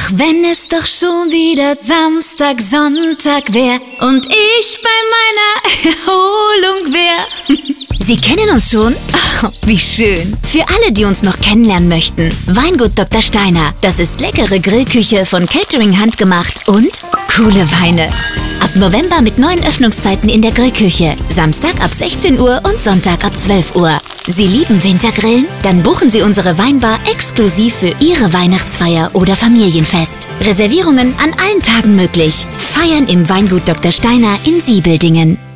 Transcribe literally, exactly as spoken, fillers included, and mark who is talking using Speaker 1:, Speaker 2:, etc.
Speaker 1: Ach, wenn es doch schon wieder Samstag, Sonntag wär und ich bei meiner Erholung wär. Sie kennen uns schon? Oh, wie schön. Für alle, die uns noch kennenlernen möchten, Weingut Doktor Steiner. Das ist leckere Grillküche von Catering handgemacht und coole Weine. Ab November mit neuen Öffnungszeiten in der Grillküche. Samstag ab sechzehn Uhr und Sonntag ab zwölf Uhr. Sie lieben Wintergrillen? Dann buchen Sie unsere Weinbar exklusiv für Ihre Weihnachtsfeier oder Familienfest. Reservierungen an allen Tagen möglich. Feiern im Weingut Doktor Steiner in Siebeldingen.